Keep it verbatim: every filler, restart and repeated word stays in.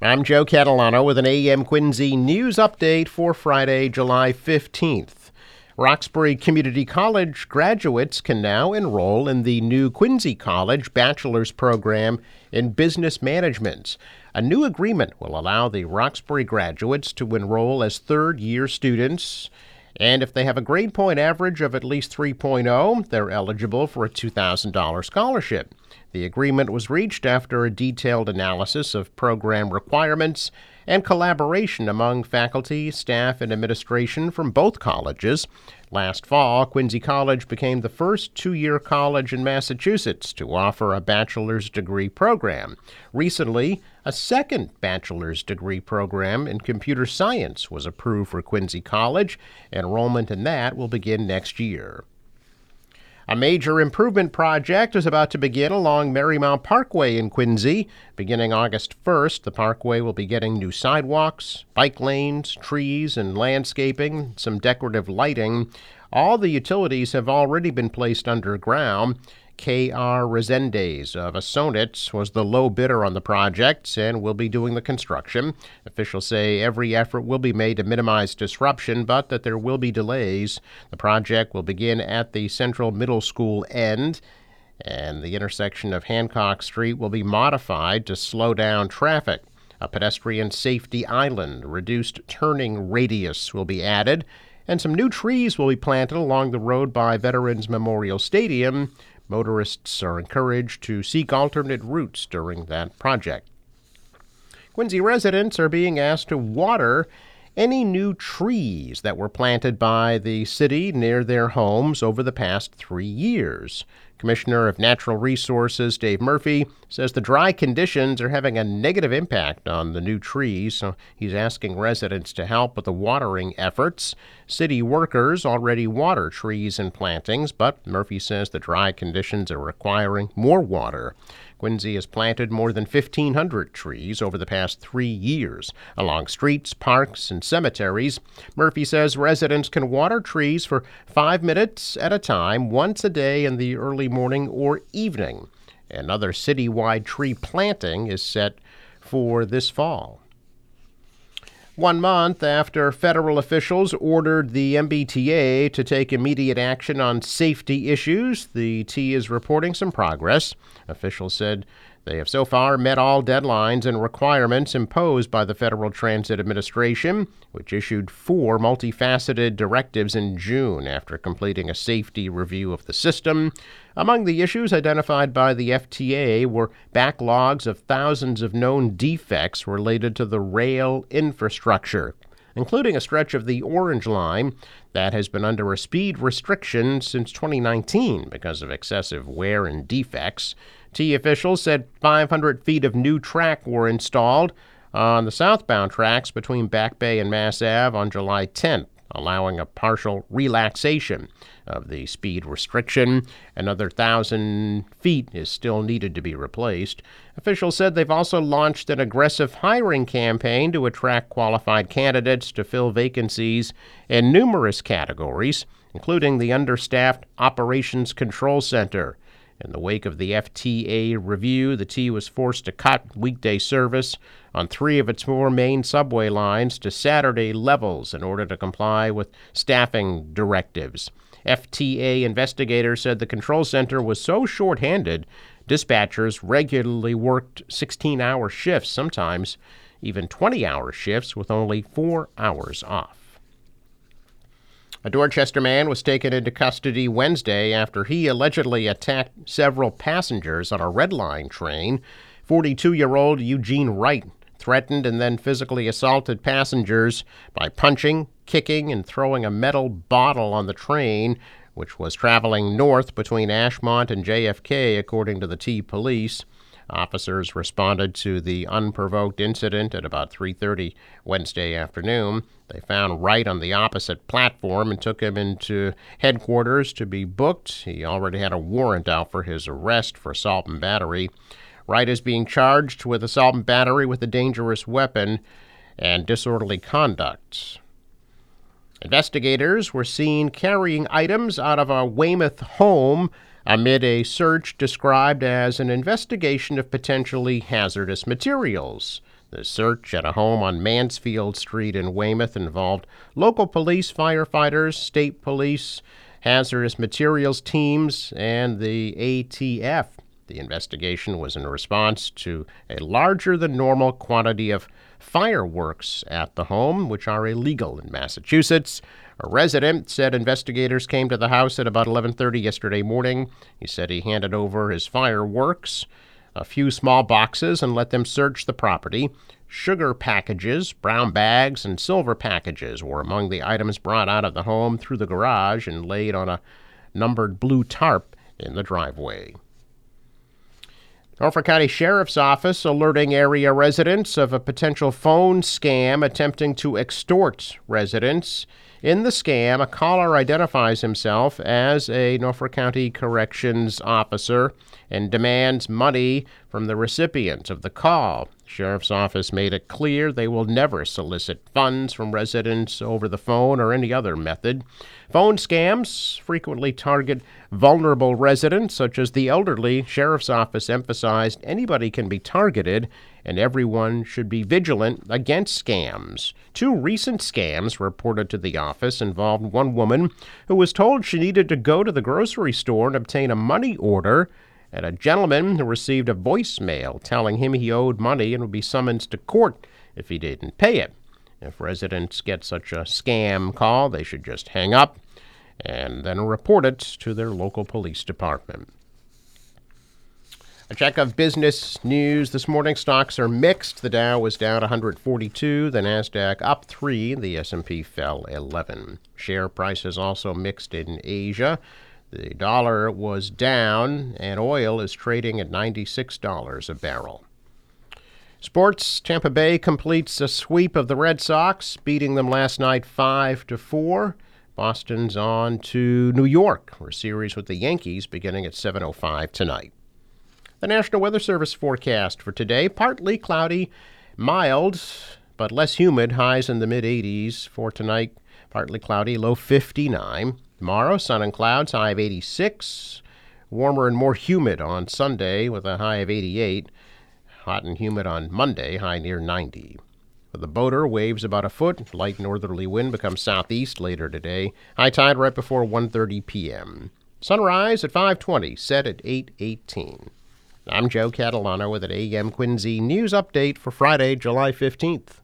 I'm Joe Catalano with an A M Quincy news update for Friday, July fifteenth. Roxbury Community College graduates can now enroll in the new Quincy College Bachelor's Program in Business Management. A new agreement will allow the Roxbury graduates to enroll as third-year students, and if they have a grade point average of at least three point oh, they're eligible for a two thousand dollars scholarship. The agreement was reached after a detailed analysis of program requirements and collaboration among faculty, staff, and administration from both colleges. Last fall, Quincy College became the first two-year college in Massachusetts to offer a bachelor's degree program. Recently, a second bachelor's degree program in computer science was approved for Quincy College. Enrollment in that will begin next year. A major improvement project is about to begin along Marymount Parkway in Quincy. Beginning August first, the parkway will be getting new sidewalks, bike lanes, trees, and landscaping, some decorative lighting. All the utilities have already been placed underground. K R Resendez of Assonet was the low bidder on the project and will be doing the construction. Officials say every effort will be made to minimize disruption, but that there will be delays. The project will begin at the Central Middle School end, and the intersection of Hancock Street will be modified to slow down traffic. A pedestrian safety island, reduced turning radius will be added, and some new trees will be planted along the road by Veterans Memorial Stadium. Motorists are encouraged to seek alternate routes during that project. Quincy residents are being asked to water any new trees that were planted by the city near their homes over the past three years. Commissioner of Natural Resources Dave Murphy says the dry conditions are having a negative impact on the new trees, so he's asking residents to help with the watering efforts. City workers already water trees and plantings, but Murphy says the dry conditions are requiring more water. Quincy has planted more than fifteen hundred trees over the past three years along streets, parks, and cemeteries. Murphy says residents can water trees for five minutes at a time, once a day in the early morning or evening. Another citywide tree planting is set for this fall. One month after federal officials ordered the M B T A to take immediate action on safety issues, the T is reporting some progress. Officials said they have so far met all deadlines and requirements imposed by the Federal Transit Administration, which issued four multifaceted directives in June after completing a safety review of the system. Among the issues identified by the F T A were backlogs of thousands of known defects related to the rail infrastructure, including a stretch of the Orange Line that has been under a speed restriction since twenty nineteen because of excessive wear and defects. T officials said five hundred feet of new track were installed on the southbound tracks between Back Bay and Mass Ave on July tenth, allowing a partial relaxation of the speed restriction. Another thousand feet is still needed to be replaced. Officials said they've also launched an aggressive hiring campaign to attract qualified candidates to fill vacancies in numerous categories, including the understaffed Operations Control Center. In the wake of the F T A review, the T was forced to cut weekday service on three of its four main subway lines to Saturday levels in order to comply with staffing directives. F T A investigators said the control center was so short-handed, dispatchers regularly worked sixteen-hour shifts, sometimes even twenty-hour shifts with only four hours off. A Dorchester man was taken into custody Wednesday after he allegedly attacked several passengers on a Red Line train. forty-two-year-old Eugene Wright threatened and then physically assaulted passengers by punching, kicking, and throwing a metal bottle on the train, which was traveling north between Ashmont and J F K, according to the T Police. Officers responded to the unprovoked incident at about three thirty Wednesday afternoon. They found Wright on the opposite platform and took him into headquarters to be booked. He already had a warrant out for his arrest for assault and battery. Wright is being charged with assault and battery with a dangerous weapon and disorderly conduct. Investigators were seen carrying items out of a Weymouth home amid a search described as an investigation of potentially hazardous materials. The search at a home on Mansfield Street in Weymouth involved local police, firefighters, state police, hazardous materials teams, and the A T F. The investigation was in response to a larger than normal quantity of fireworks at the home, which are illegal in Massachusetts. A resident said investigators came to the house at about eleven thirty yesterday morning. He said he handed over his fireworks, a few small boxes, and let them search the property. Sugar packages, brown bags, and silver packages were among the items brought out of the home through the garage and laid on a numbered blue tarp in the driveway. Norfolk County Sheriff's Office alerting area residents of a potential phone scam attempting to extort residents. In the scam, a caller identifies himself as a Norfolk County Corrections officer and demands money from the recipient of the call. Sheriff's Office made it clear they will never solicit funds from residents over the phone or any other method. Phone scams frequently target vulnerable residents, such as the elderly. Sheriff's Office emphasized anybody can be targeted and everyone should be vigilant against scams. Two recent scams reported to the office involved one woman who was told she needed to go to the grocery store and obtain a money order, and a gentleman who received a voicemail telling him he owed money and would be summoned to court if he didn't pay it. If residents get such a scam call, they should just hang up and then report it to their local police department. A check of business news this morning. Stocks are mixed. The Dow was down one hundred forty-two, the Nasdaq up three, the S and P fell eleven. Share prices also mixed in Asia. The dollar was down, and oil is trading at ninety-six dollars a barrel. Sports, Tampa Bay completes a sweep of the Red Sox, beating them last night five to four. Boston's on to New York for a series with the Yankees beginning at seven oh five tonight. The National Weather Service forecast for today: partly cloudy, mild, but less humid, highs in the mid eighties. For tonight, partly cloudy, low fifty-nine. Tomorrow, sun and clouds, high of eighty-six. Warmer and more humid on Sunday with a high of eighty-eight. Hot and humid on Monday, high near ninety. For the boater, waves about a foot. Light northerly wind becomes southeast later today. High tide right before one thirty p.m. Sunrise at five twenty, set at eight eighteen. I'm Joe Catalano with an A M Quincy news update for Friday, July fifteenth.